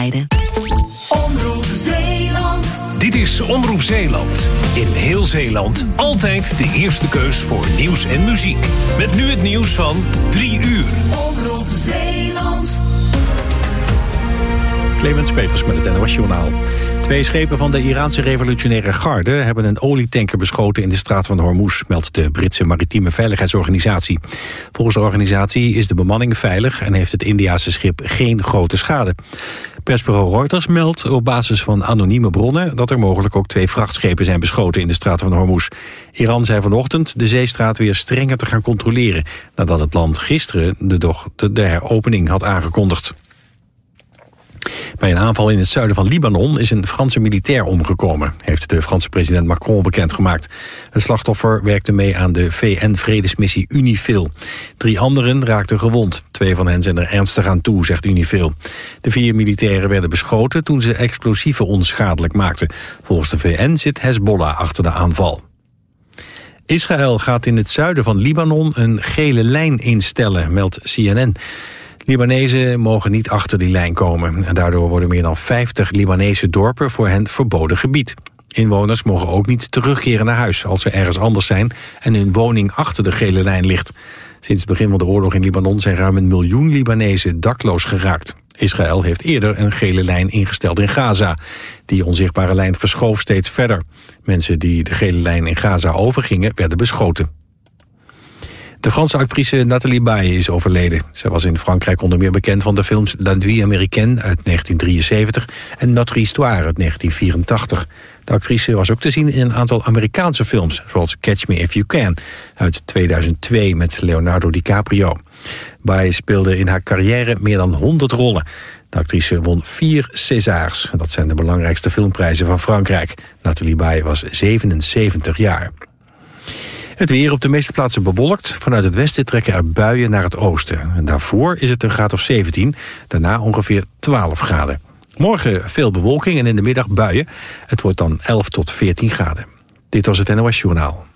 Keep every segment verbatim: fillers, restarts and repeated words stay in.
opgeleide. Omroep Zeeland. Dit is Omroep Zeeland. In heel Zeeland altijd de eerste keus voor nieuws en muziek. Met nu het nieuws van drie uur. Omroep Zeeland. Clemens Peters met het N O S-journaal. Twee schepen van de Iraanse revolutionaire garde hebben een olietanker beschoten in de straat van Hormuz, meldt de Britse maritieme veiligheidsorganisatie. Volgens de organisatie is de bemanning veilig en heeft het Indiase schip geen grote schade. Persbureau Reuters meldt op basis van anonieme bronnen dat er mogelijk ook twee vrachtschepen zijn beschoten in de straat van Hormuz. Iran zei vanochtend de zeestraat weer strenger te gaan controleren, nadat het land gisteren de, doch, de, de heropening had aangekondigd. Bij een aanval in het zuiden van Libanon is een Franse militair omgekomen, heeft de Franse president Macron bekendgemaakt. Het slachtoffer werkte mee aan de V N-vredesmissie UNIFIL. Drie anderen raakten gewond. Twee van hen zijn er ernstig aan toe, zegt UNIFIL. De vier militairen werden beschoten toen ze explosieven onschadelijk maakten. Volgens de V N zit Hezbollah achter de aanval. Israël gaat in het zuiden van Libanon een gele lijn instellen, meldt C N N. Libanezen mogen niet achter die lijn komen. En daardoor worden meer dan vijftig Libanese dorpen voor hen verboden gebied. Inwoners mogen ook niet terugkeren naar huis als ze ergens anders zijn en hun woning achter de gele lijn ligt. Sinds het begin van de oorlog in Libanon zijn ruim een miljoen Libanezen dakloos geraakt. Israël heeft eerder een gele lijn ingesteld in Gaza. Die onzichtbare lijn verschoof steeds verder. Mensen die de gele lijn in Gaza overgingen werden beschoten. De Franse actrice Nathalie Baye is overleden. Zij was in Frankrijk onder meer bekend van de films La Nuit Américaine uit negentien drieënzeventig en Notre Histoire uit negentien vierentachtig. De actrice was ook te zien in een aantal Amerikaanse films, zoals Catch Me If You Can uit tweeduizend twee met Leonardo DiCaprio. Baye speelde in haar carrière meer dan honderd rollen. De actrice won vier Césars. Dat zijn de belangrijkste filmprijzen van Frankrijk. Nathalie Baye was zevenenzeventig jaar. Het weer op de meeste plaatsen bewolkt. Vanuit het westen trekken er buien naar het oosten. En daarvoor is het een graad of zeventien. Daarna ongeveer twaalf graden. Morgen veel bewolking en in de middag buien. Het wordt dan elf tot veertien graden. Dit was het N O S-journaal.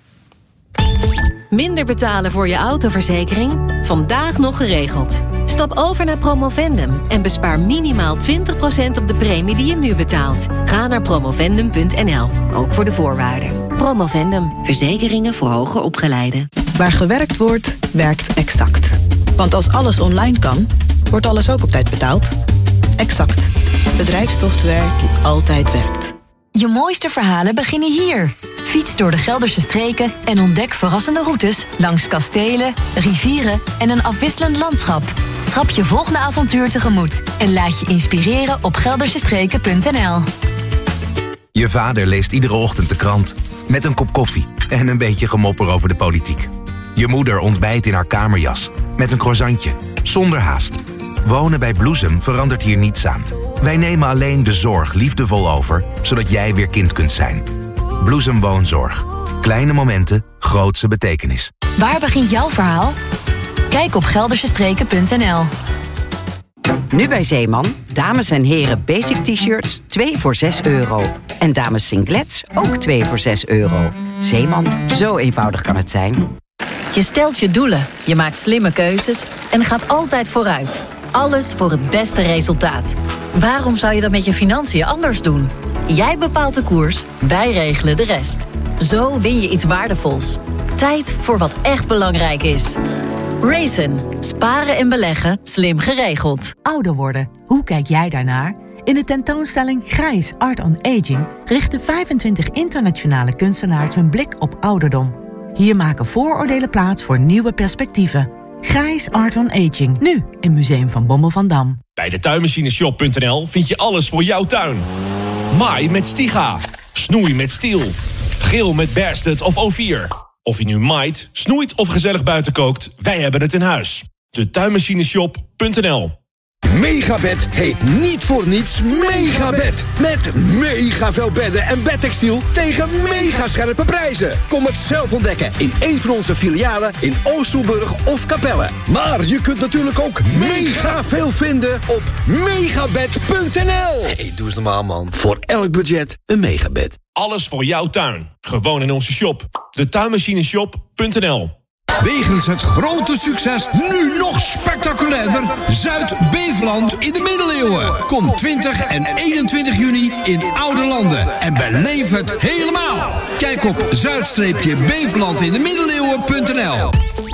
Minder betalen voor je autoverzekering? Vandaag nog geregeld. Stap over naar Promovendum en bespaar minimaal twintig procent op de premie die je nu betaalt. Ga naar promovendum punt n l, ook voor de voorwaarden. Promovendum, verzekeringen voor hoger opgeleiden. Waar gewerkt wordt, werkt Exact. Want als alles online kan, wordt alles ook op tijd betaald. Exact. Bedrijfssoftware die altijd werkt. Je mooiste verhalen beginnen hier. Fiets door de Gelderse streken en ontdek verrassende routes langs kastelen, rivieren en een afwisselend landschap. Trap je volgende avontuur tegemoet en laat je inspireren op geldersestreken punt n l. Je vader leest iedere ochtend de krant met een kop koffie en een beetje gemopper over de politiek. Je moeder ontbijt in haar kamerjas met een croissantje, zonder haast. Wonen bij Bloesem verandert hier niets aan. Wij nemen alleen de zorg liefdevol over, zodat jij weer kind kunt zijn. Bloesem Woonzorg. Kleine momenten, grootse betekenis. Waar begint jouw verhaal? Kijk op geldersestreken punt n l. Nu bij Zeeman, dames en heren basic t-shirts twee voor zes euro. En dames singlets ook twee voor zes euro. Zeeman, zo eenvoudig kan het zijn. Je stelt je doelen, je maakt slimme keuzes en gaat altijd vooruit. Alles voor het beste resultaat. Waarom zou je dat met je financiën anders doen? Jij bepaalt de koers, wij regelen de rest. Zo win je iets waardevols. Tijd voor wat echt belangrijk is. Raisin. Sparen en beleggen, slim geregeld. Ouder worden, hoe kijk jij daarnaar? In de tentoonstelling Grijs Art on Aging richten vijfentwintig internationale kunstenaars hun blik op ouderdom. Hier maken vooroordelen plaats voor nieuwe perspectieven. Grijs Art on Aging, nu in Museum van Bommel van Dam. Bij de tuinmachineshop punt n l vind je alles voor jouw tuin. Maai met Stiga, snoei met Stiel, grill met Bersted of O vier. Of je nu maait, snoeit of gezellig buiten kookt, wij hebben het in huis. De tuinmachineshop punt n l. Megabed heet niet voor niets Megabed. Met mega veel bedden en bedtextiel tegen mega scherpe prijzen. Kom het zelf ontdekken in een van onze filialen in Oostelburg of Capelle. Maar je kunt natuurlijk ook mega veel vinden op megabed punt n l. Hey, doe eens normaal, man. Voor elk budget een Megabed. Alles voor jouw tuin. Gewoon in onze shop. De tuinmachineshop punt n l. Wegens het grote succes nu nog spectaculairder Zuid-Beveland in de middeleeuwen. Kom twintig en eenentwintig juni in Oude Landen en beleef het helemaal. Kijk op zuid-beveland in de middeleeuwen punt n l.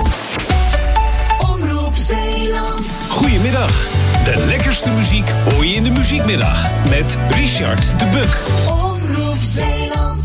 Omroep Zeeland. Goedemiddag. De lekkerste muziek hoor je in de Muziekmiddag met Richard de Buck. Omroep Zeeland.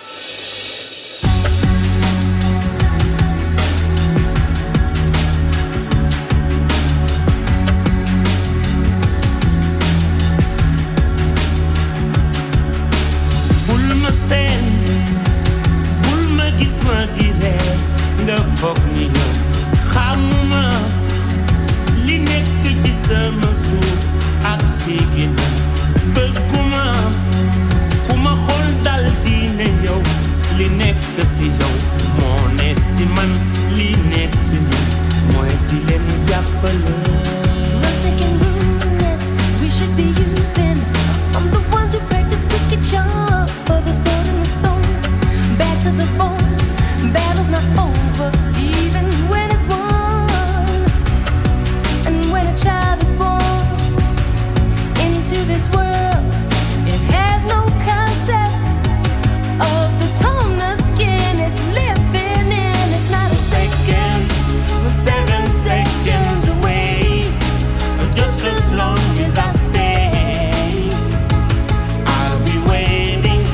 Bul me seen, bul me gis ma di reer, nga foog ni yow xamuma li nekk ci sama suuf ak sigin bëgguma ku ma xool dal di ne yow li nekk si yow moo ne si man li ne si man mooy di leen jàppale. Nothing can ruin this. We should be using. I'm the ones who practice wicked charms for the sword and the stone. Bad to the bone. Battle's not over, even when it's won. And when a child is born into this world, it has no concept of the tone the skin is living in. It's not a second, We're seven seconds away, just as long as I stay, I'll be waiting.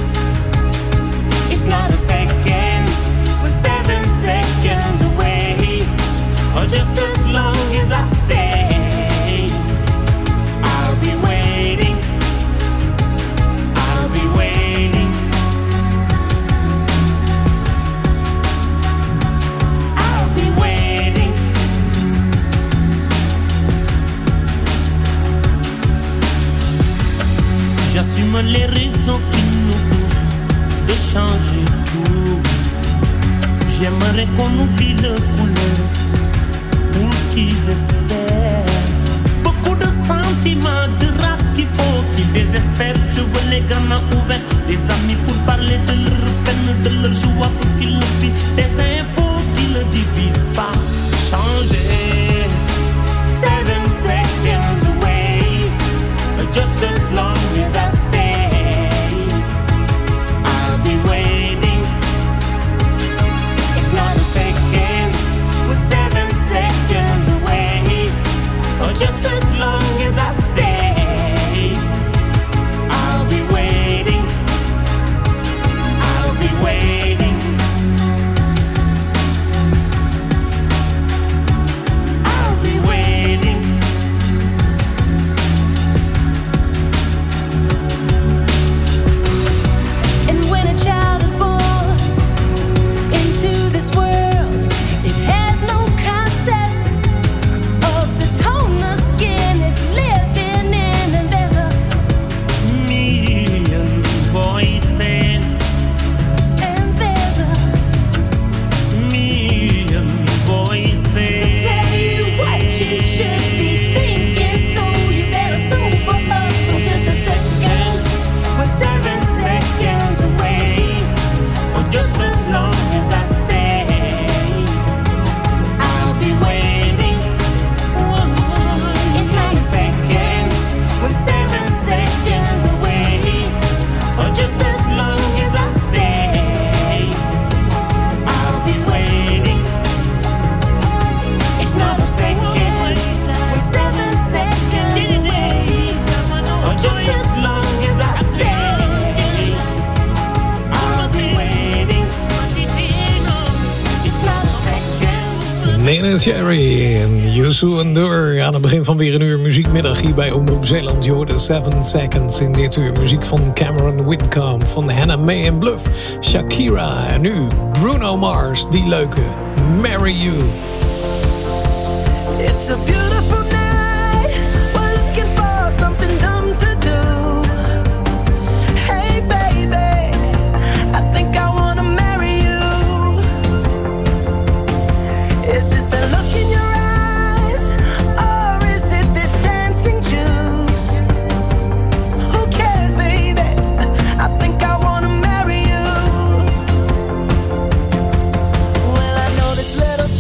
It's not a second, we're seven seconds away, just as long as I stay, I'll be waiting. I'll be waiting. I'll be waiting. J'assume les raisons qui nous poussent de changer tout. J'aimerais qu'on oublie le couleur pour qu'ils espèrent. Beaucoup de sentiments, de race qu'il faut qu'ils désespèrent. Je veux les gamins ouverts, des amis pour parler de leur peine, de leur joie pour qu'ils le vivent. Des infos qui ne divisent pas. Changer. Seven seconds away, just as long as I stay, I'll be waiting. It's not a second, we're seven seconds away, just as long as I stay, I'll be waiting. I'll be waiting. I'll be waiting. and when a child is born into this world, it has no concept of the tone the skin is living in. And there's a Million voices, and there's a million voices. tell you what you should be thinking, so you better sober up for just a second. We're seven seconds away, or just as long as I stay, I'll be waiting. It's not a second, we're seven seconds away, or just as long as I stay, I'll be waiting. It's not a second, we're seven seconds away, or just as long as I stay, I'll be waiting. It's not a second. Nene Cherry en Youssou N'Dour aan het begin van weer een uur muziekmiddag hier bij Omroep Zeeland. Je hoorde seven seconds in dit uur. Muziek van Cameron Whitcomb, van Hannah May en Bluff, Shakira en nu Bruno Mars, die leuke Marry You. It's a beautiful night. We're looking for something dumb to do. Hey baby, I think I wanna marry you. Is it the look in your eyes, or is it this dancing juice? Who cares, baby? I think I wanna marry you. Well, I know this little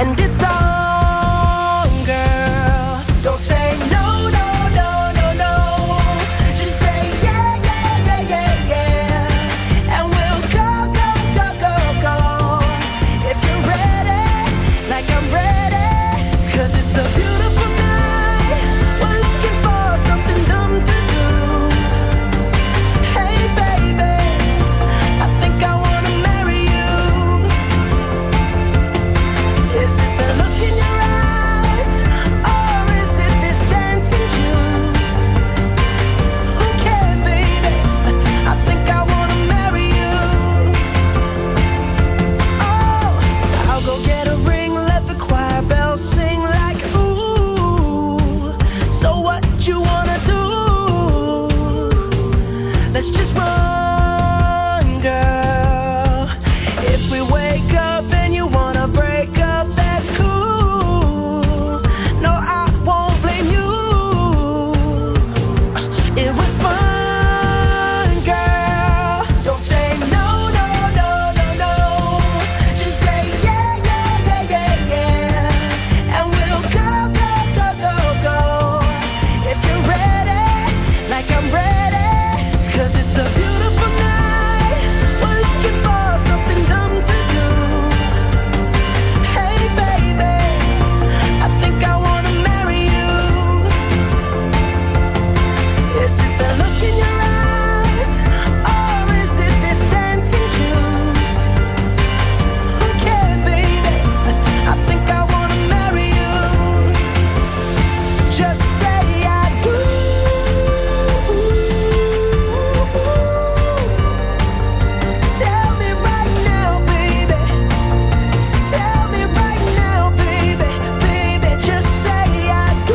and it's on, girl. Don't say no, no, no, no, no. Just say yeah, yeah, yeah, yeah, yeah. And we'll go, go, go, go, go. If you're ready, like I'm ready. 'Cause it's a beautiful night. We're looking for something dumb to do. Hey baby, I think I wanna marry you. Is it the look in your eyes, or is it this dancing juice? Who cares, baby? I think I wanna marry you. Oh, I'll go get a ring, let the choir bells sing like ooh. So what you wanna do? Let's just run, girl. If we wake up and you wanna break up, that's cool. No, I won't blame you. It was fun, girl. Don't say no, no, no, no, no. Just say yeah, yeah, yeah, yeah, yeah. And we'll go, go, go, go, go. If you're ready, like I'm ready. 'Cause it's a beautiful night. We're looking for something dumb to do. Hey baby, I think I wanna marry you. Is it the look in your eyes, or is it this dancing juice? Who cares, baby? I think I wanna marry you. Just say I do. Tell me right now, baby. Tell me right now, baby. Baby, just say I do.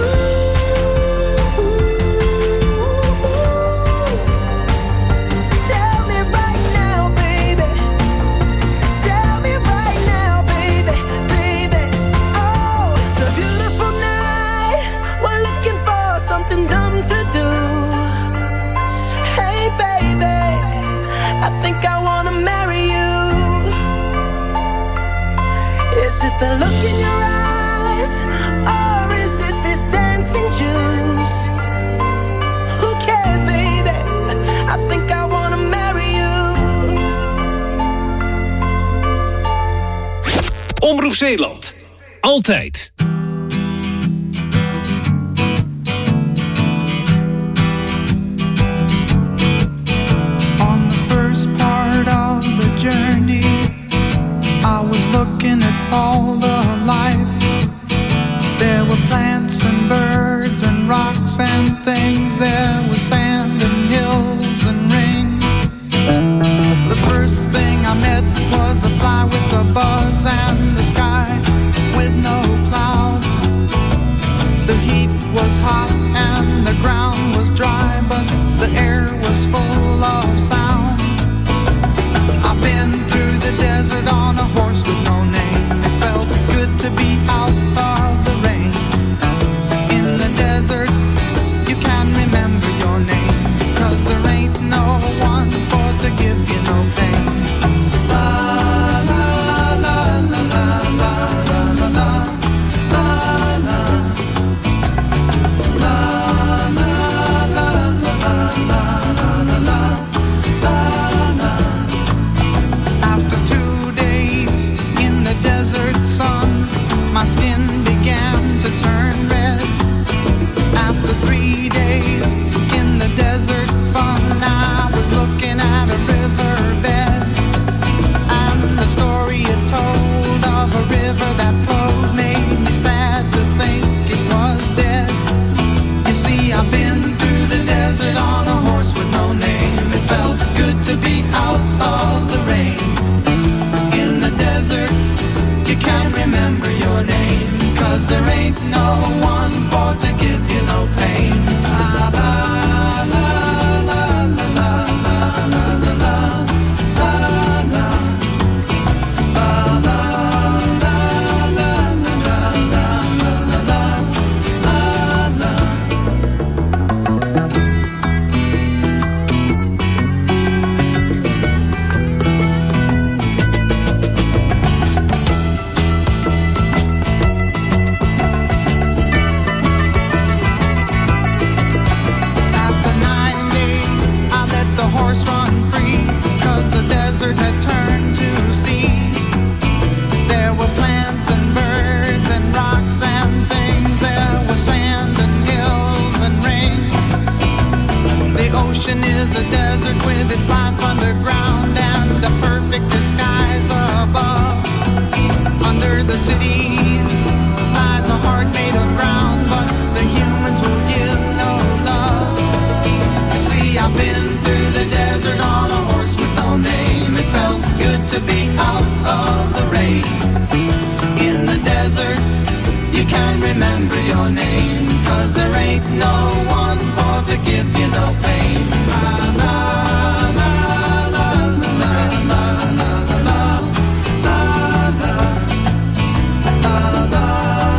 Tell me right now, baby. Tell me right now, baby. Baby, oh, it's a beautiful night. We're looking for something dumb to do. Hey baby, I think I wanna marry you. Is it the look in your eyes, or is it this dancing juice? Who cares, baby? I think I wanna marry you. Omroep Zeeland. Altijd. On the first part of the journey, I was looking at all the life. There were plants and birds and rocks and things. There was sand and hills and rain. The first thing I met was a fly with a buzz and the sky with no clouds. The heat was hot and the ground was dry, but the air was full of sound. I've been through the desert on a horse with no name. It felt good to be out of the rain. In the desert, you can remember your name, 'cause there ain't no one for to give you no pain. La la la la la la la la la la la la la la la la la la. After two days in the desert sun, my skin began to turn red. After three days in the desert fun, I was looking at a riverbed, and the story it told of a river that flowed made me sad to think it was dead. You see, I've been through the desert on a horse with no name. It felt good to be out of the rain. In the desert, you can't remember your name. can remember your name, 'cause there ain't no one for to give you no pain. La la la la la la la la la la la la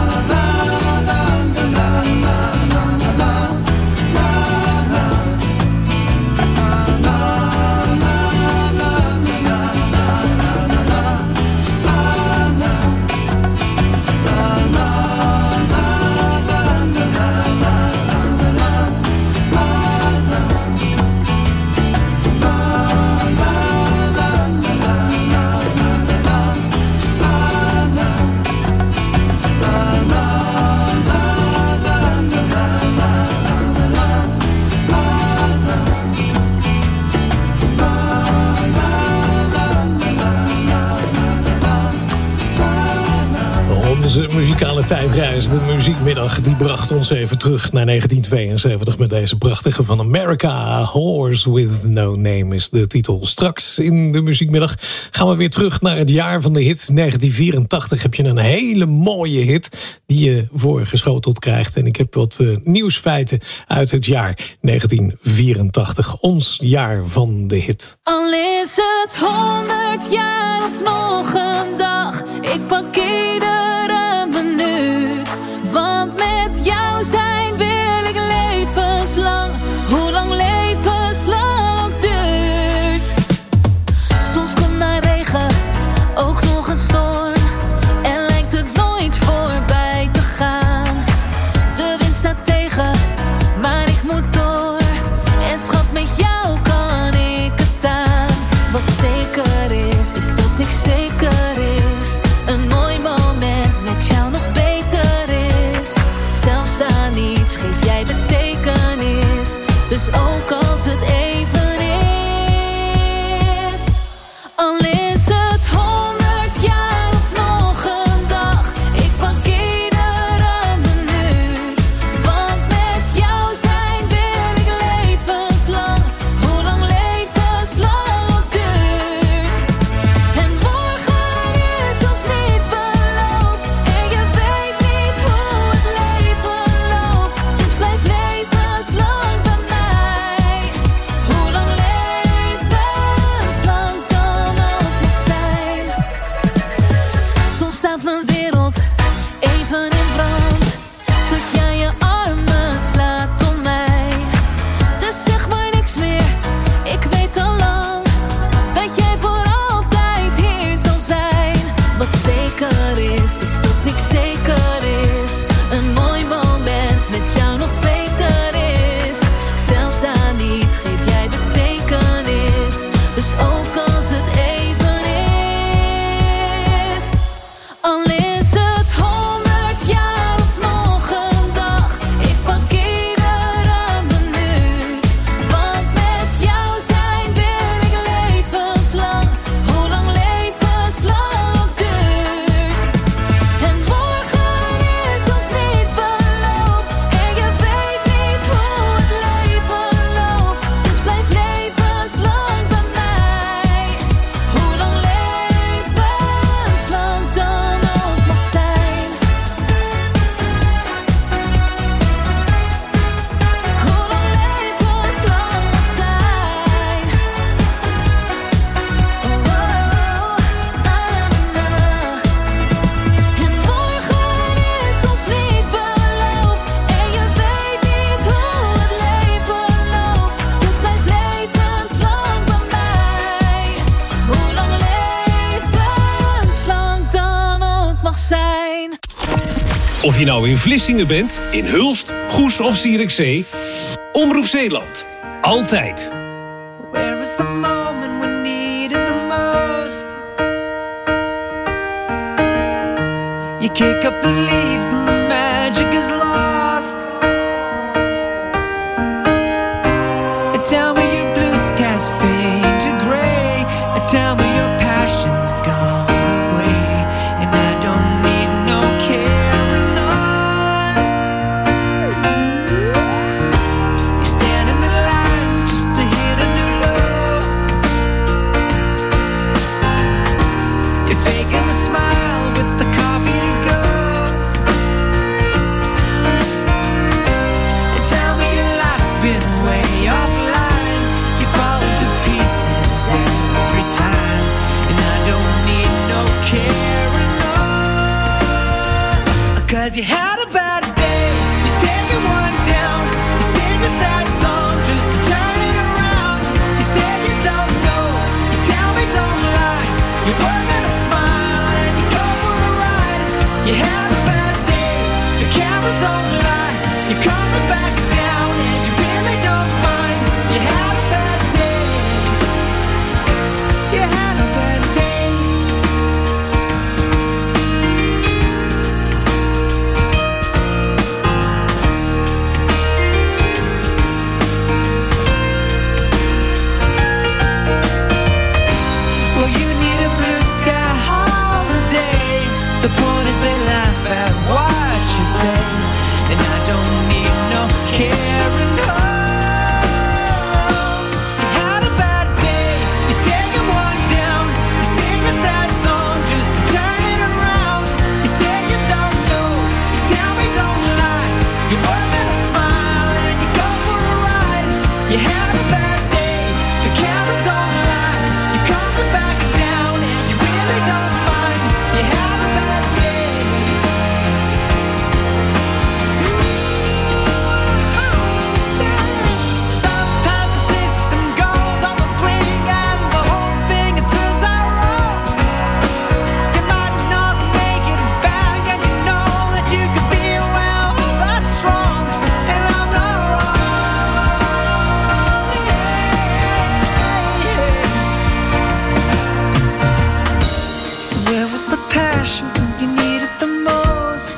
Onze muzikale tijdreis, de muziekmiddag, die bracht ons even terug naar negentien tweeënzeventig met deze prachtige van America. Horse with No Name is de titel. Straks in de muziekmiddag gaan we weer terug naar het jaar van de hit. negentien vierentachtig heb je een hele mooie hit die je voorgeschoteld krijgt. En ik heb wat uh, nieuwsfeiten uit het jaar negentien vierentachtig. Ons jaar van de hit. Al is het honderd jaar of nog een dag, ik pak iedere minuut. Want met jou zijn wil ik levenslang, hoe lang levenslang duurt. Soms komt na regen ook nog een storm en lijkt het nooit voorbij te gaan. De wind staat tegen, maar ik moet door. En schat, met jou kan ik het aan. Wat zeker is, is dat niks zeker is. Een mooi moment met jou nog beter is. Zelfs aan niets geef jij betekenis. Dus ook als het even is. Al is het honderd jaar of nog een dag, ik pak iedere minuut. Want met jou zijn wil ik levenslang, hoe lang levenslang ook duurt. En morgen is ons niet beloofd, en je weet niet hoe het leven loopt. Dus blijf levenslang bij mij, hoe lang levenslang dan ook moet zijn. Soms staat mijn wereld even in brand, tot jij je armen slaat om mij. Dus zeg maar niks meer, ik weet al lang dat jij voor altijd hier zal zijn. Wat zeker is, is dat niks zeker is. Een mooi moment met jou nog beter is. Zelfs aan niets geef jij betekenis. Dus ook als het even is. Al is het honderd jaar of nog een dag, ik pak iedere minuut. Want met jou zijn wil ik levenslang, hoe lang levenslang ook duurt. En morgen is ons niet beloofd, en je weet niet hoe het leven loopt. Dus blijf levenslang bij mij, hoe lang levenslang dan ook mag zijn. Hoe lang levenslang mag zijn. Oh, oh, na, na, na. En morgen is ons niet beloofd, en je weet niet hoe het leven loopt. Dus blijf levenslang bij mij, hoe lang levenslang dan ook mag zijn. Of je nou in Vlissingen bent, in Hulst, Goes of Zierikzee. Omroep Zeeland. Altijd. Where is the moment we need it the most? You kick up the leaves and the magic is lost. And tell me your blue skies fade to gray, and tell me your passion's gone away, and I don't need no carrying on. You stand in the line just to hit a new low. You're faking a smile with the coffee to go. Cause you had a bad day, you're taking one down. You sing a sad song just to turn it around. You said you don't know, you tell me don't lie. You were gonna smile and you go for a ride. You had a bad day, the camera don't lie. You're coming back down and you really don't mind. You had a bad day, you had a bad day. The point is they laugh at what you say, and I don't need no caring. Oh, you had a bad day, you're taking one down. You sing a sad song just to turn it around. You say you don't know, you tell me don't lie. You were gonna smile and you go for a ride. You had a bad day, the camera don't lie. You're coming back down and you really don't mind. You had a bad day. Sometimes the system goes on the blink and the whole thing it turns out wrong. You might not make it back and you know that you could be well, that's wrong, and I'm not wrong. So where was the passion when you needed the most?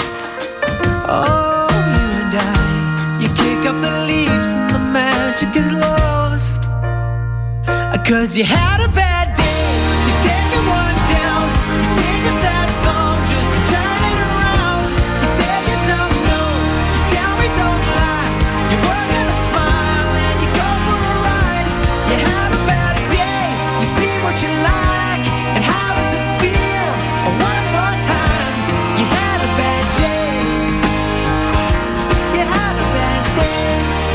Oh, you and I, you kick up the leaves and the magic is lost. Cause you had a bad day, you're taking one down. You sing a sad song just to turn it around. You say you don't know, you tell me don't lie. You were gonna smile and you go for a ride. You had a bad day, you see what you like, and how does it feel? One more time, you had a bad day. You had a bad day.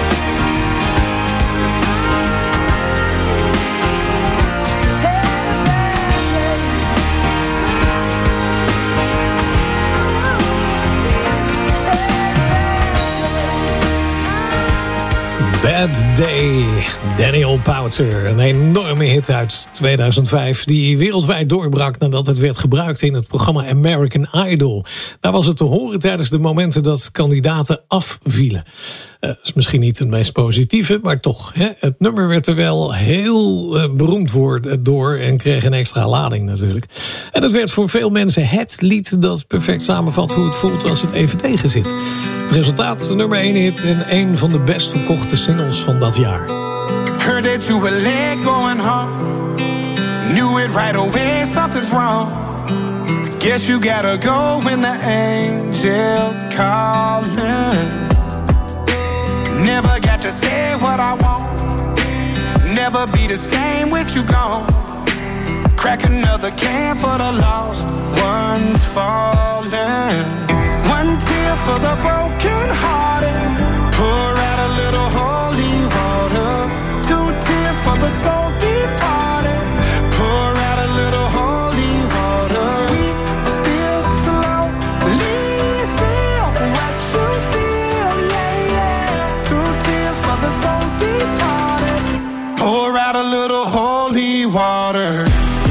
Bad Day, Daniel Powter. Een enorme hit uit tweeduizend vijf die wereldwijd doorbrak nadat het werd gebruikt in het programma American Idol. Daar was het te horen tijdens de momenten dat kandidaten afvielen. Dat uh, is misschien niet het meest positieve, maar toch. Hè? Het nummer werd er wel heel uh, beroemd voor, door en kreeg een extra lading natuurlijk. En het werd voor veel mensen het lied dat perfect samenvat hoe het voelt als het even tegen zit. Het resultaat, de nummer één hit en een van de best verkochte singles van dat jaar. Heard that you were late going home. Knew it right away, something's wrong. Guess you gotta go when the angels calling. Never got to say what I want. Never be the same with you gone. Crack another can for the lost ones falling. One tear for the broken hearted. Pour out a little holy water. Two tears for the soul departed. Pour out a little holy water. We still slowly feel what you feel, yeah, yeah. Two tears for the soul departed. Pour out a little holy water.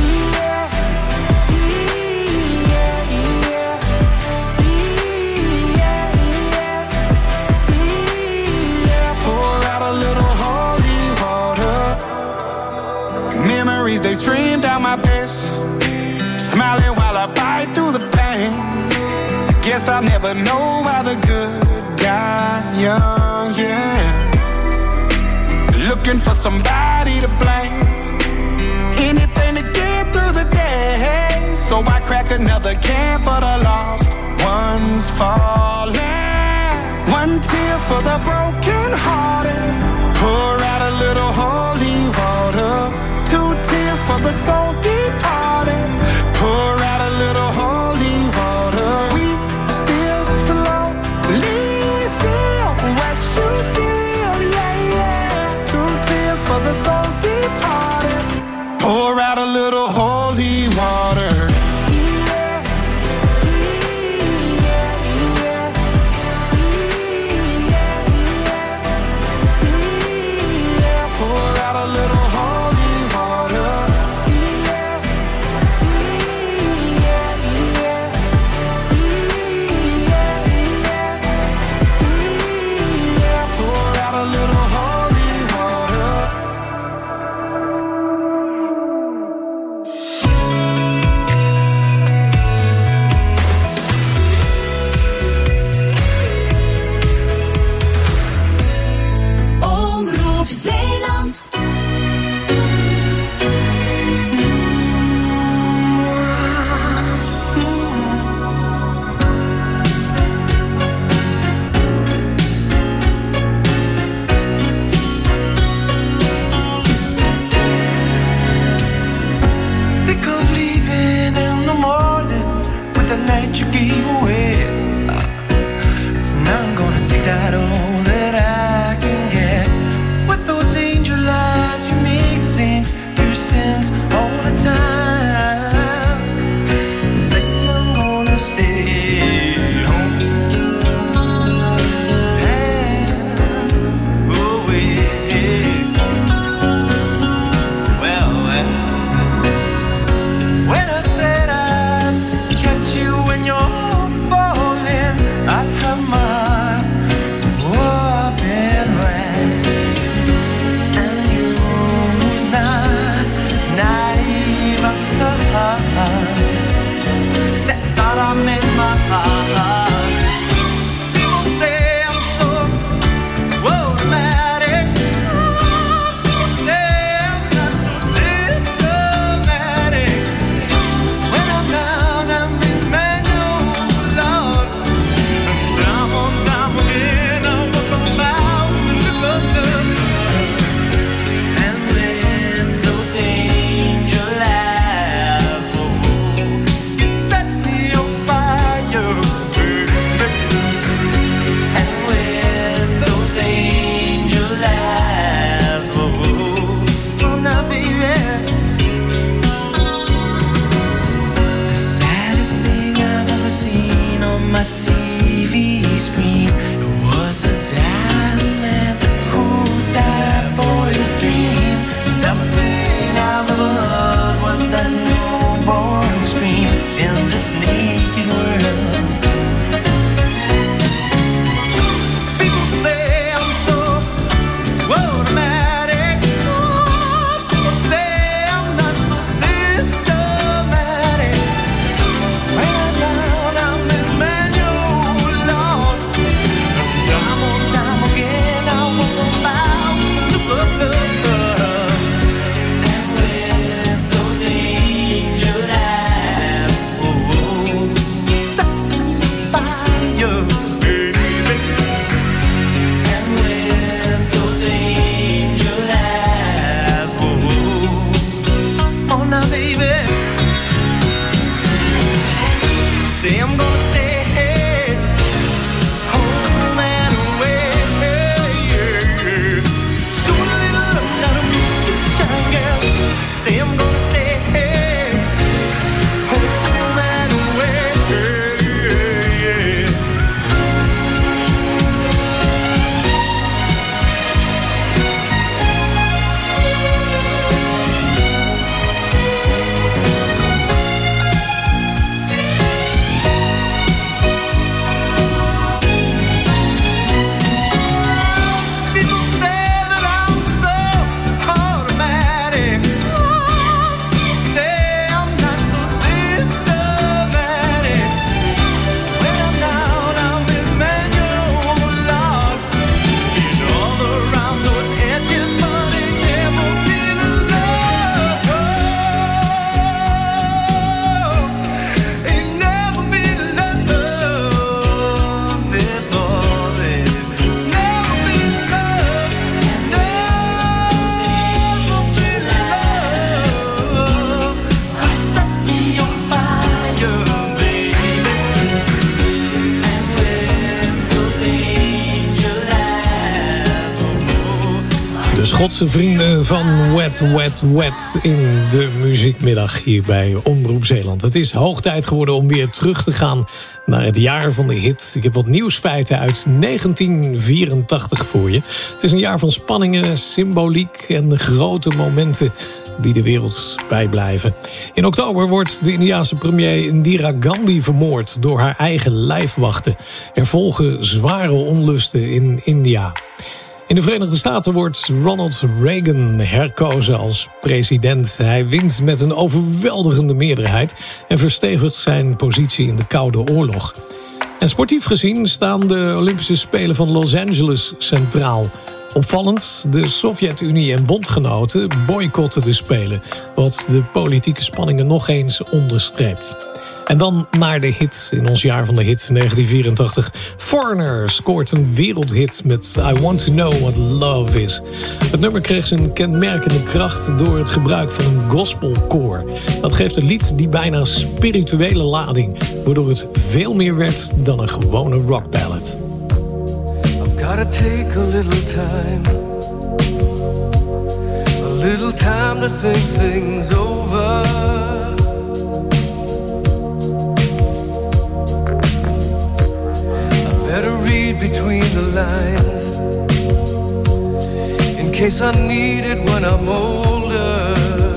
They stream down my face, smiling while I bite through the pain. Guess I'll never know why the good die young, yeah. Looking for somebody to blame, anything to get through the day. So I crack another can for the lost ones falling. One tear for the broken hearted. Pour out a little holy water. Two tears for the soul departed. Pour out a little holy water. We still slowly feel what you feel, yeah, yeah. Two tears for the soul departed. Pour out a little holy water. Yeah, yeah, my T V screen. It was a diamond. Who died for his dream? Something I've ever heard was that newborn scream in this naked world. People say I'm so automatic. Oh, people say I'm not so systematic. When I'm down, I'm Emmanuel, Lord. And time on time again, I won't bow with the look of love. And with those angel eyes, oh, fire, baby. And with those angel eyes, oh, oh now, baby. Say I'm gonna stay home and away. Show a little love, not a moonshine girl. Say I'm gonna stay home and away. People say that I'm so automatic. Say I'm not so systematic. When I'm down, I'm Emmanuel, Lord. And all around those edges, but it never been love. It never been love before this. Never been love. Never been love. Set me on fire, baby. And with those angel eyes, De Schotse vrienden van Wet, Wet, Wet in de muziekmiddag hier bij Omroep Zeeland. Het is hoog tijd geworden om weer terug te gaan naar het jaar van de hit. Ik heb wat nieuwsfeiten uit negentien vierentachtig voor je. Het is een jaar van spanningen, symboliek en de grote momenten die de wereld bijblijven. In oktober wordt de Indiase premier Indira Gandhi vermoord door haar eigen lijfwachten. Er volgen zware onlusten in India. In de Verenigde Staten wordt Ronald Reagan herkozen als president. Hij wint met een overweldigende meerderheid en verstevigt zijn positie in de Koude Oorlog. En sportief gezien staan de Olympische Spelen van Los Angeles centraal. Opvallend, de Sovjet-Unie en bondgenoten boycotten de Spelen, wat de politieke spanningen nog eens onderstreept. En dan naar de hit in ons jaar van de hit negentien vierentachtig. Foreigner scoort een wereldhit met I Want To Know What Love Is. Het nummer kreeg zijn kenmerkende kracht door het gebruik van een gospelkoor. Dat geeft een lied die bijna spirituele lading, waardoor het veel meer werd dan een gewone rockballad. I've gotta take a little time, a little time to think things over. Better read between the lines, in case I need it when I'm older.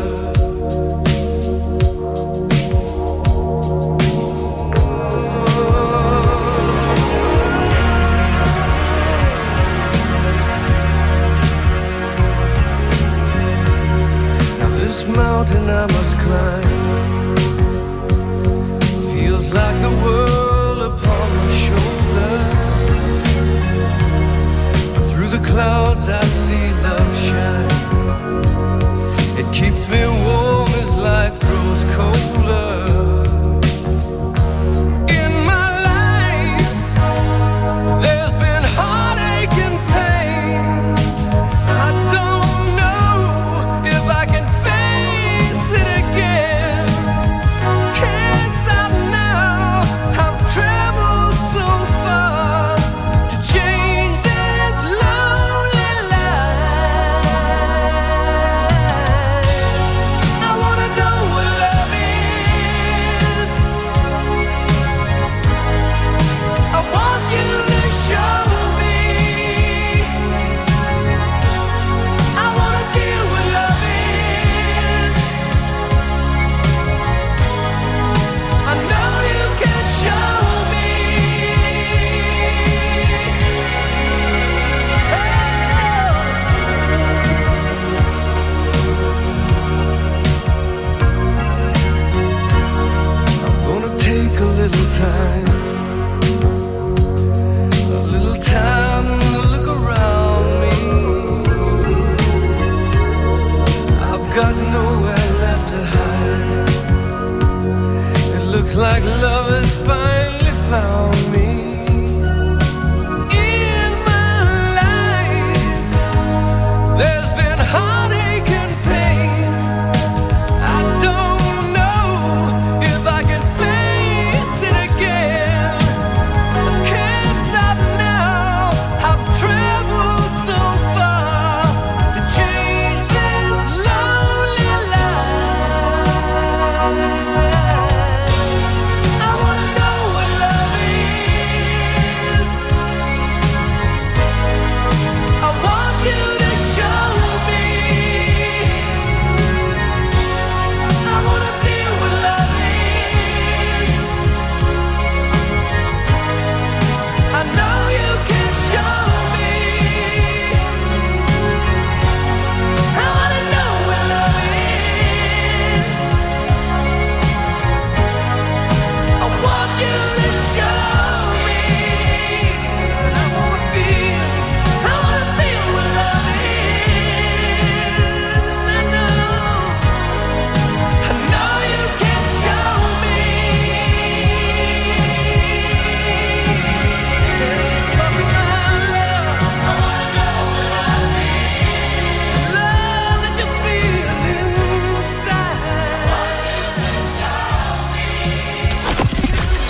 Now this mountain I must climb feels like the world upon my shoulder. Through the clouds I see love shine.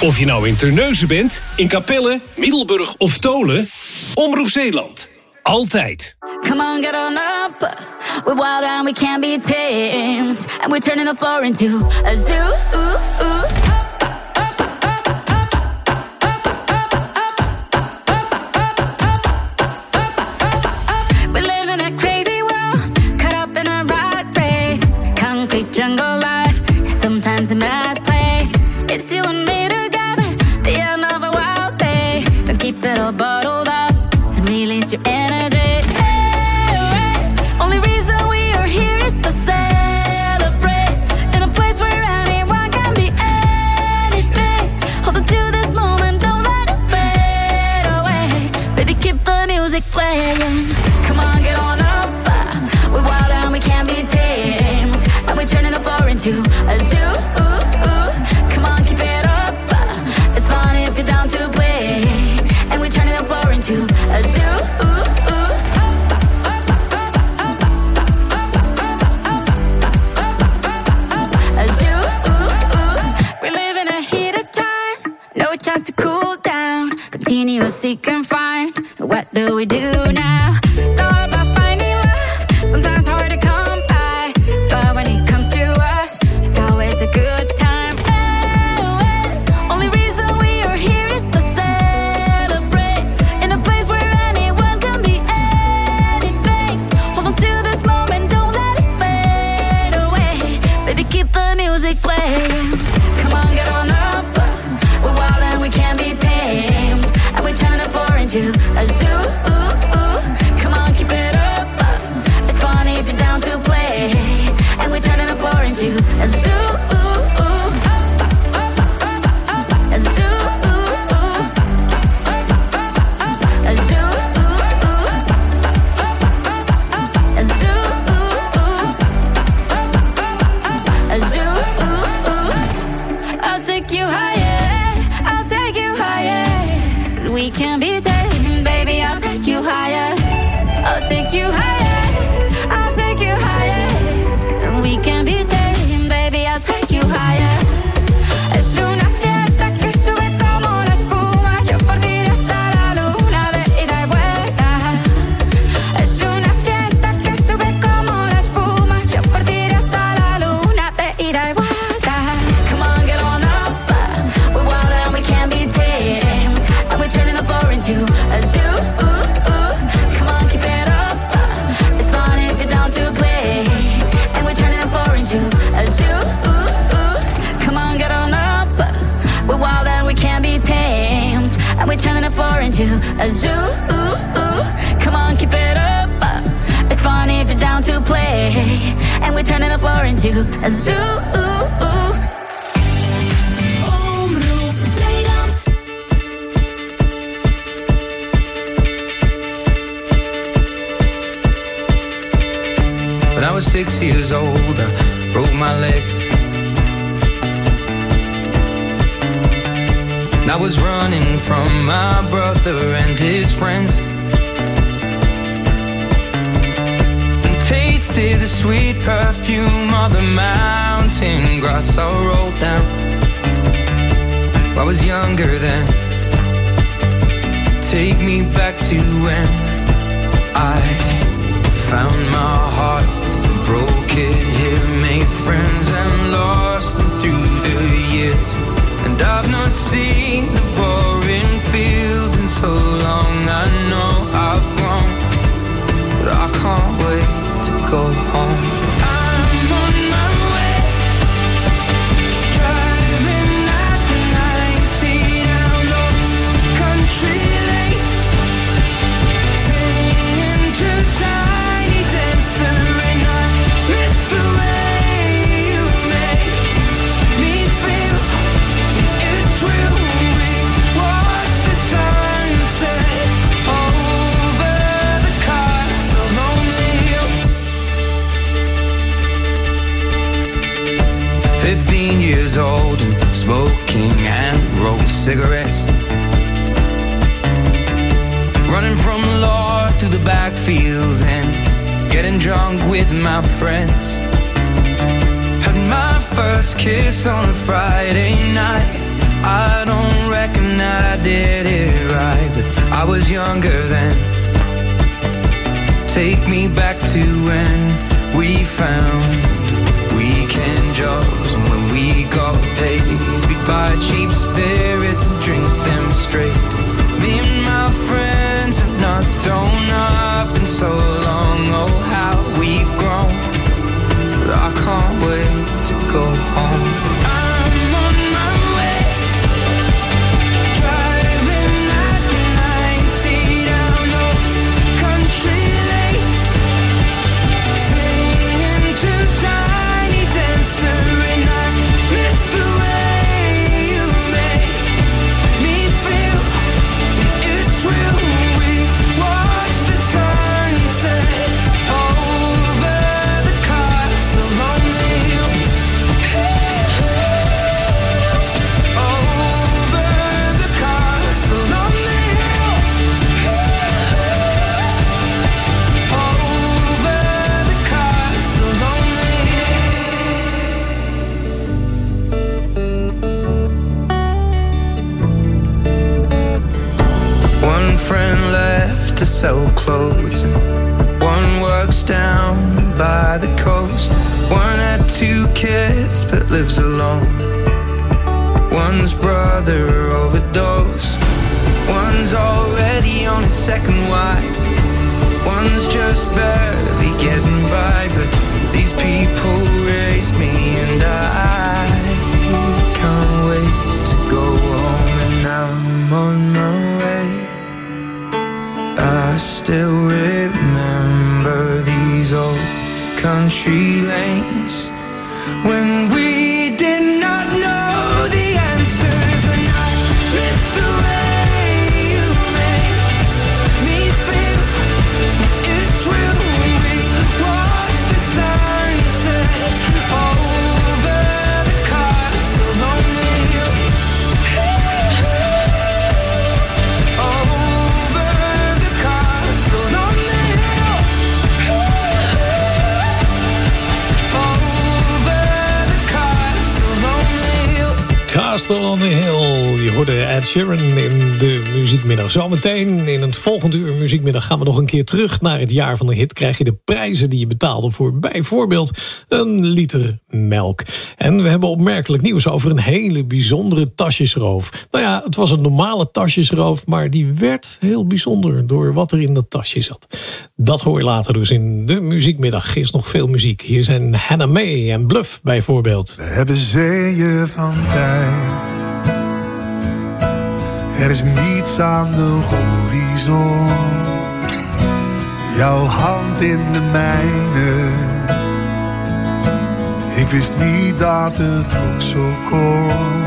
Of je nou in Terneuzen bent, in Capelle, Middelburg of Tolen, Omroep Zeeland. Altijd. Come on, get on up. We're wild and we can't be tamed. And we're turning the floor into a zoo. Ooh, ooh. Jungle life, sometimes a mad place. It's you and me together, the end of a wild day. Don't keep it all bottled up and release your energy. Hey, hey. Only reason we are here is to celebrate in a place where anyone can be anything. Hold on to this moment, don't let it fade away. Baby, keep the music playing. Come on, get on up. We're wild and we can't be tamed. And we're turning the floor into a zoo. Ooh, ooh. Come on, keep it up. It's fun if you're down to play. And we're turning the floor into a zoo. Ooh, ooh. A zoo. Ooh, ooh. We're living a heated time. No chance to cool down. Continue to seek and find. What do we do now? It's all about finding love. Sometimes hard to come by. But when it comes to us, it's always a good time. Oh, oh. Only reason we are here is to celebrate in a place where anyone can be anything. Hold on to this moment, don't let it fade away. Baby, keep the music playing. Come on, get on up. We're wild and we can't be tamed. And we're turning the floor into a zoo. Ooh, ooh. Come on, keep it up. It's funny if you're down to play. And we're turning the floor into a zoo. Ooh, ooh. A zoo. Ooh, ooh. A zoo. Ooh, ooh. A zoo. Ooh, ooh. A zoo. Ooh, ooh. I'll take you higher. I'll take you higher. We can be tamed, baby. I'll take you higher. I'll take you higher. I'll take you higher. We can be tamed, baby. I'll take you higher. Es una fiesta que sube como la espuma. Yo por ti hasta la luna de ida y vuelta. Es una fiesta que sube como la espuma. Yo por ti hasta la luna de ida y vuelta. Come on, get on up. We're wild and we can't be tamed. And we're turning the floor into a zoo. Ooh, ooh. Come on, keep it up. It's fun if you're down to play. And we're turning the floor into a zoo. Ooh, ooh. Come on, get on up. We're wild and we can't be tamed. And we're turning the floor into a zoo. Ooh, ooh. Come on, keep it up. It's fun if you're down to play. And we're turning the floor into a zoo. Ooh, ooh. Omroep Zeeland. When I was six years old, I broke my leg. And I was running from my brother and his friends, and tasted the sweet perfume of the mountain grass I rolled down. I was younger then. Take me back to when I found my heart, broke it here, made friends and lost them through the years. And I've not seen the boring fields in so long. I know I've grown, but I can't wait to go home. I'm on my way, driving at ninety down those country lanes, singing to Tiny Dancer, and I miss the way you make me feel. It's real. We watch the sunset over the castle on the hill. Fifteen years old and smoking and rolled cigarettes, running from the law through the backfields and getting drunk with my friends. Had my first kiss on a Friday night, I don't reckon that I did it right, but I was younger then. Take me back to when we found weekend jobs, and when we got paid, we'd buy cheap spirits and drink them straight. Me and my friends have not thrown up in so long. Oh, how we've grown, but I can't wait to go home. I'm on my way, driving at ninety down those country lanes, singing to Tiny Dancer, and I miss the way you make me feel. It's real. We watch the sunset over the castle on the hill. Over the castle on the hill. Over the castle on the hill. One friend left to sell clothes, and one works down by the coast. One had two kids but lives alone. One's brother overdosed. One's already on his second wife. One's just barely getting by, but these people raised me, and I can't wait to go home. And I'm on my way. I still remember these old country lanes when we did not know the answers, and I miss the way you make me feel. It's real. We watch the sunset over the castle on the hill. Over the castle on the hill. Over the castle on the hill. Castle on the Hill. Je hoorde Ed Sheeran in de muziekmiddag. Zometeen in het volgende uur muziekmiddag gaan we nog een keer terug naar het jaar van de hit. Krijg je de prijzen die je betaalde voor bijvoorbeeld een liter melk. En we hebben opmerkelijk nieuws over een hele bijzondere tasjesroof. Nou ja, het was een normale tasjesroof, maar die werd heel bijzonder door wat er in dat tasje zat. Dat hoor je later dus in de muziekmiddag. Is nog veel muziek. Hier zijn Hannah May en Bluff bijvoorbeeld. We hebben zeeën van tijd. Er is niets aan de horizon. Jouw hand in de mijne. Ik wist niet dat het ook zo kon.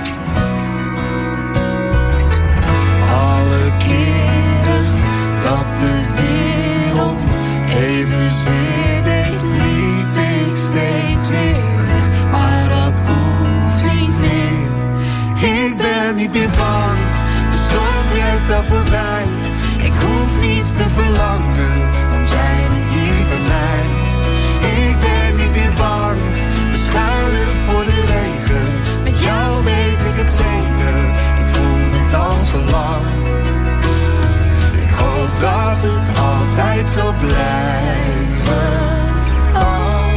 Alle keren dat de wereld evenzeer deed, liep ik steeds weer weg. Maar dat hoeft niet meer. Ik ben niet meer bang. De storm trekt al voorbij. Ik hoef niets te verlangen, want jij bent hier bij mij. Ik ben niet meer bang. We schuilen voor de regen. Met jou weet ik het zeker. Ik voel dit al zo lang. Ik hoop dat het altijd zo blijven. Oh.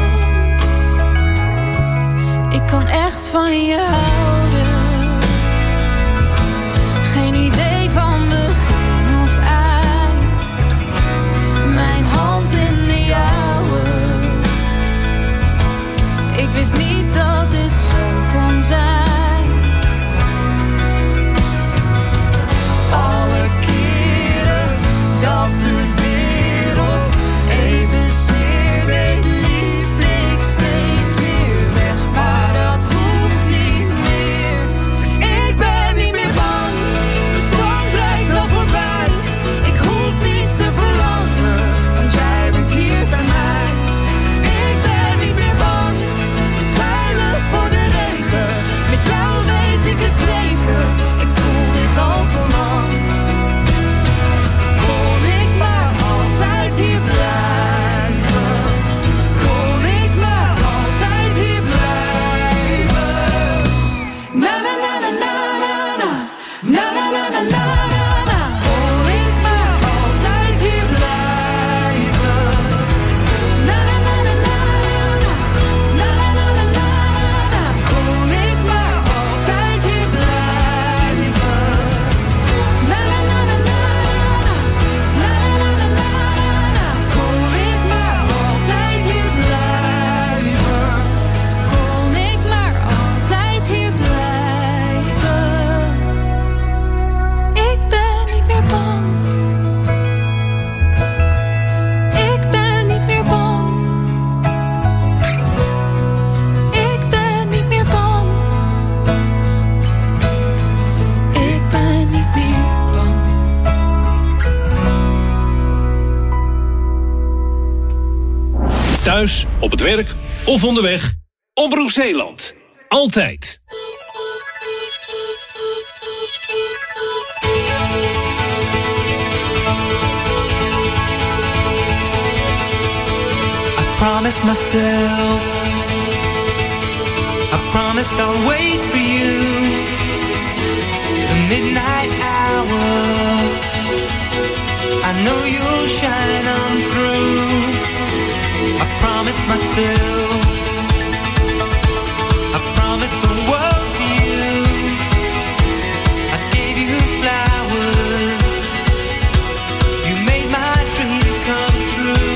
Ik kan echt van je houden. Geen idee van begin of eind. Mijn hand in de jouwe. Ik wist niet dat dit zo kon zijn. Alle keren dat de wereld evenzeer deed, liep ik steeds weer weg. Maar dat hoeft niet meer. Thuis, op het werk of onderweg. Omroep Zeeland. Altijd. Promise myself, I promised I'll wait for you. The midnight hour, I know you'll shine on through. I promised myself, I promised the world to you. I gave you flowers, you made my dreams come true.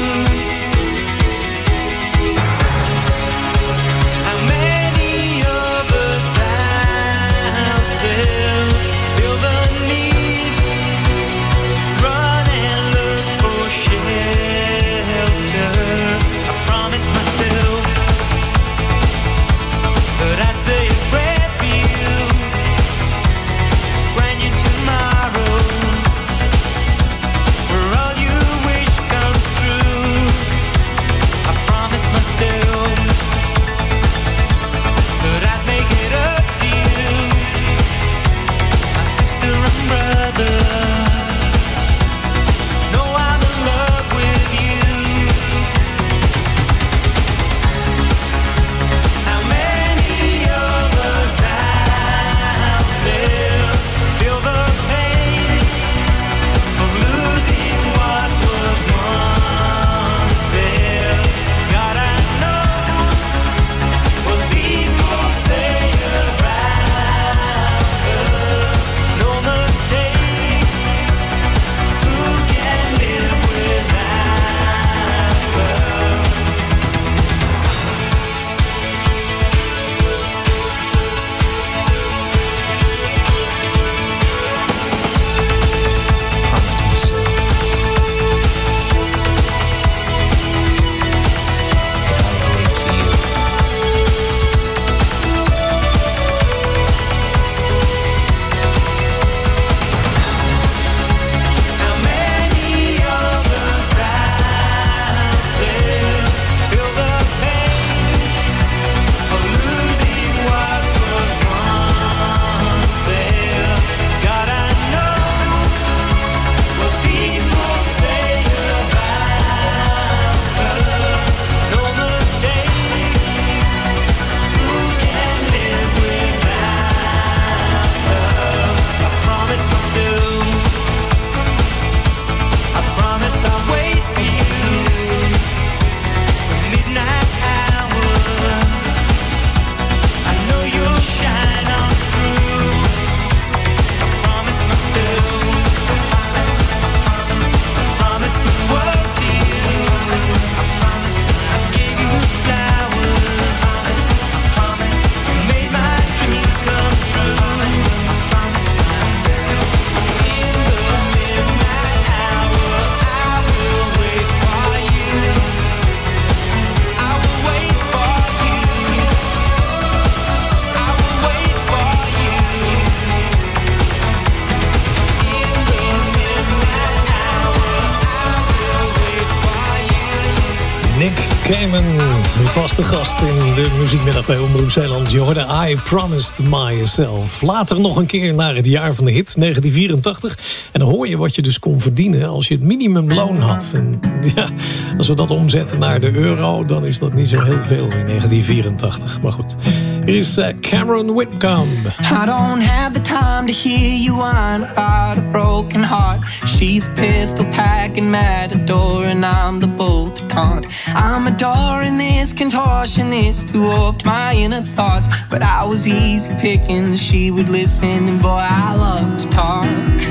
Uw vaste gast in de muziekmiddag bij Omroep Zeeland. Je hoorde I Promised Myself. Later nog een keer naar het jaar van de hit, negentien vierentachtig. En dan hoor je wat je dus kon verdienen als je het minimumloon had. En ja, als we dat omzetten naar de euro, dan is dat niet zo heel veel in negentien vierentachtig. Maar goed, hier is uh, Cameron Whitcomb. I don't have the time to hear you whine about a broken heart. She's a pistol packing matador and I'm the bull to taunt. I'm adoring this contortionist who warped my inner thoughts. But I was easy picking, she would listen, and boy, I love to talk.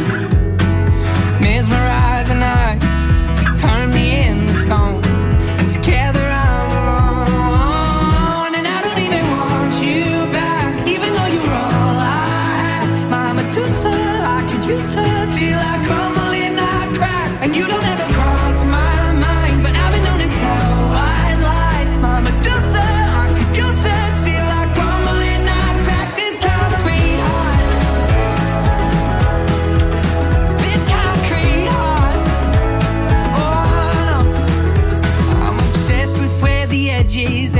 Mesmerizing eyes, turn me into stone, and together I'm alone. And I don't even want you back, even though you're all I have. My Medusa, I could use her till I crumble and I crack. And you don't ever cross my mind, but I've been known to tell white lies. My Medusa, I could use her till I crumble and I crack. This concrete heart, this concrete heart. Oh no, I'm obsessed with where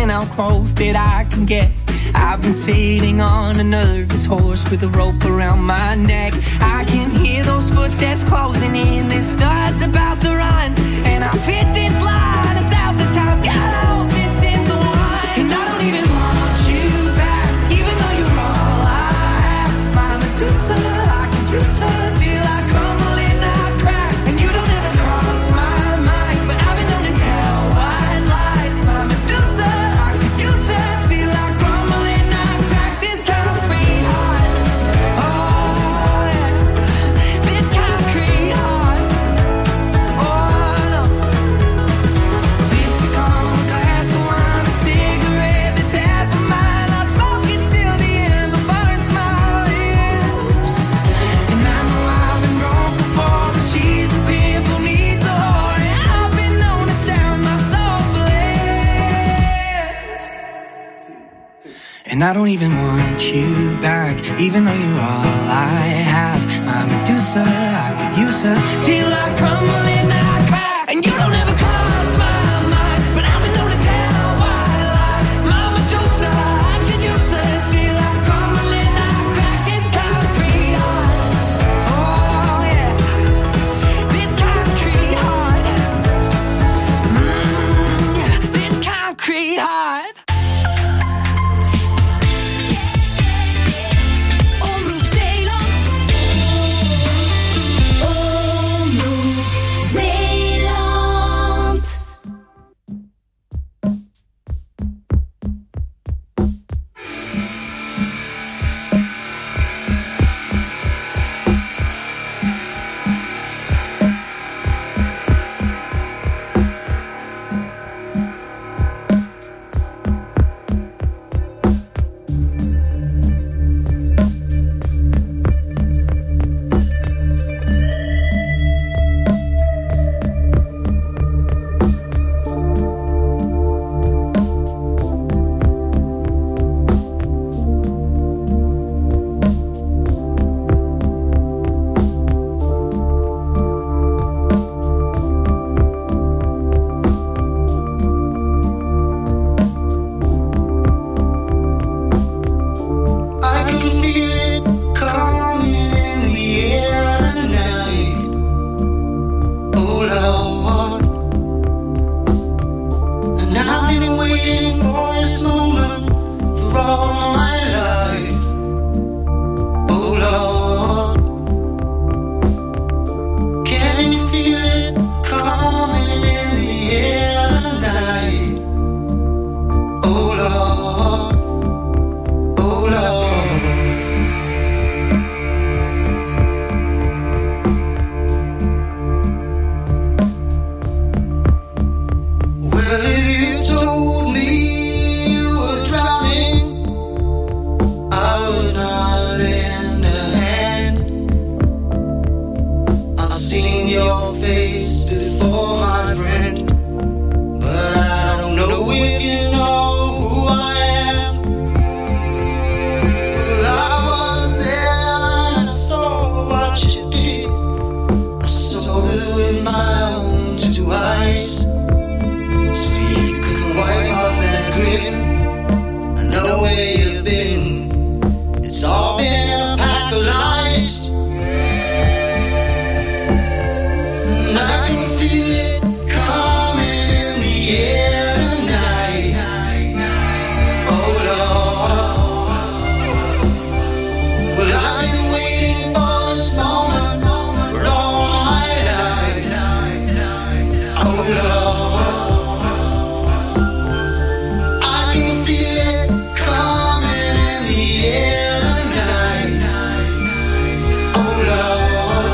and how close that I can get. I've been sitting on a nervous horse with a rope around my neck. I can hear those footsteps closing in, this star's about to run. And I've hit this line a thousand times, God, I hope this is the one. And I don't even want you back, even though you're all I have. My Medusa, I can use her till I crumble and I crack. And you don't ever cross my mind, but I've been known to tell white lies. My Medusa, I can use her till I crumble and I crack. This concrete heart, oh yeah, this concrete heart, oh no. Lipstick on a glass of wine, a cigarette that's half of mine. I'll smoke it till the ember burns my lips. And I know I've been broke before, but she's the pimple needs a whore. And I've been known to sell my soul for less. And I don't even want you back, even though you're all I have. My Medusa, I could use her till I crumble and I crack. And you don't ever cross my mind, but I've been known to tell white lies. My Medusa, I could use her till I crumble and I crack. This concrete heart, oh yeah, this concrete heart, mm, yeah, this concrete heart. Omroep Zeeland. Omroep Zeeland. I can feel it coming in the air tonight. Oh Lord, and I've been waiting for this moment for all my life. Oh Lord, can you feel it coming in the air tonight? Oh Lord, oh Lord. Well, if you told me you were drowning, I would not lend a hand. I've seen your face before, my friend, but I don't know if you know who I am. Well, I was there and I saw what you did. I saw it with my own two eyes. So you could wipe off that grin. I know where you've been. It's all been a pack of lies. And I can feel it coming in the air tonight. Oh Lord. Well, I've been waiting for this moment for all my life. Oh Lord. I can feel it coming in the air tonight. Oh Lord.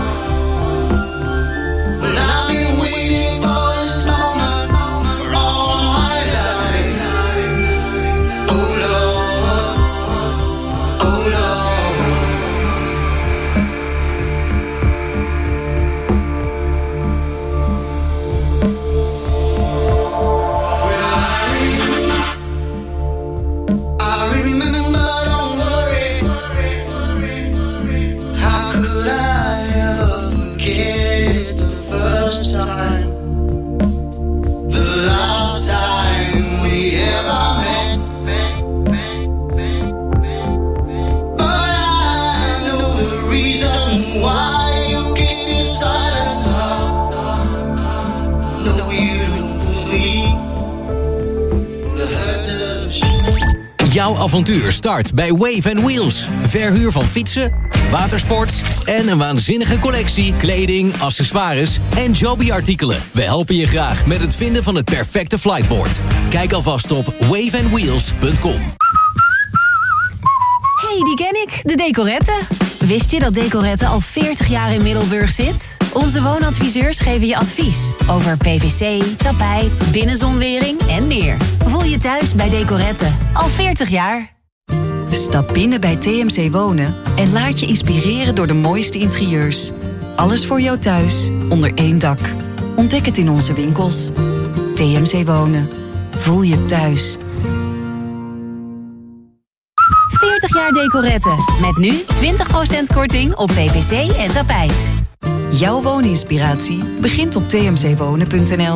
Well, I've been waiting for this moment for all my life. Oh Lord. Oh Lord. I remember, don't worry. How could I ever forget? It's the first time, the last time we ever Jouw avontuur start bij Wave and Wheels. Verhuur van fietsen, watersport en een waanzinnige collectie kleding, accessoires en Joby-artikelen. We helpen je graag met het vinden van het perfecte flightboard. Kijk alvast op wave and wheels punt com. Hey, die ken ik, de Decorette. Wist je dat Decorette al veertig jaar in Middelburg zit? Onze woonadviseurs geven je advies over P V C, tapijt, binnenzonwering en meer. Voel je thuis bij Decorette. Al veertig jaar. Stap binnen bij T M C Wonen en laat je inspireren door de mooiste interieurs. Alles voor jou thuis, onder één dak. Ontdek het in onze winkels. T M C Wonen. Voel je thuis. veertig jaar Decorette. Met nu twintig procent korting op P V C en tapijt. Jouw wooninspiratie begint op t m c wonen punt n l.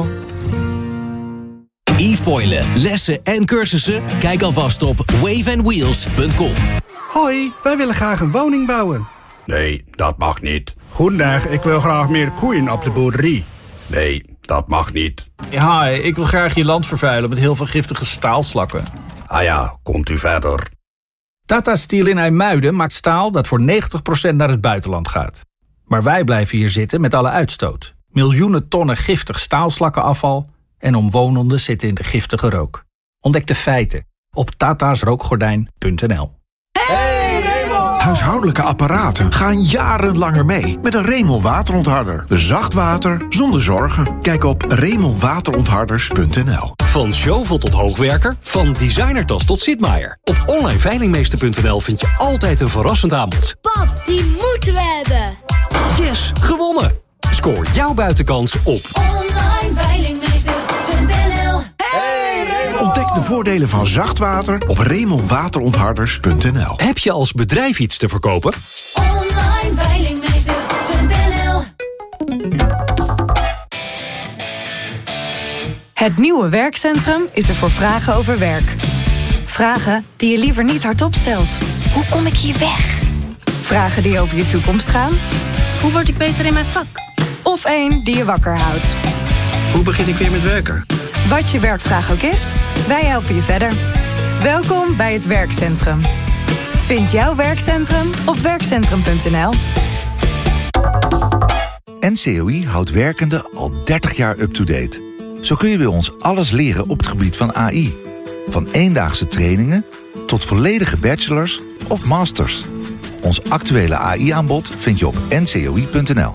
E-foilen, lessen en cursussen? Kijk alvast op wave and wheels punt com. Hoi, wij willen graag een woning bouwen. Nee, dat mag niet. Goedendag, ik wil graag meer koeien op de boerderie. Nee, dat mag niet. Ja, ik wil graag je land vervuilen met heel veel giftige staalslakken. Ah ja, komt u verder. Tata Steel in IJmuiden maakt staal dat voor negentig procent naar het buitenland gaat. Maar wij blijven hier zitten met alle uitstoot. Miljoenen tonnen giftig staalslakkenafval en omwonenden zitten in de giftige rook. Ontdek de feiten op tata's rookgordijn punt n l. Huishoudelijke apparaten gaan jaren langer mee met een Remel waterontharder. Zacht water zonder zorgen. Kijk op remel waterontharders punt n l. Van Zjovel tot hoogwerker, van designertas tot Sitmaier. Op online veilingmeester punt n l vind je altijd een verrassend aanbod. Pap, die moeten we hebben. Yes, gewonnen! Scoor jouw buitenkans op online veilingmeester punt n l. Ontdek de voordelen van zacht water op remel waterontharders punt n l. Heb je als bedrijf iets te verkopen? online veilingmeester punt n l. Het nieuwe werkcentrum is er voor vragen over werk. Vragen die je liever niet hardop stelt. Hoe kom ik hier weg? Vragen die over je toekomst gaan. Hoe word ik beter in mijn vak? Of één die je wakker houdt. Hoe begin ik weer met werken? Wat je werkvraag ook is, wij helpen je verder. Welkom bij het werkcentrum. Vind jouw werkcentrum op werkcentrum punt n l. N C O I houdt werkenden al dertig jaar up-to-date. Zo kun je bij ons alles leren op het gebied van A I. Van eendaagse trainingen tot volledige bachelors of masters. Ons actuele A I-aanbod vind je op n c o i punt n l.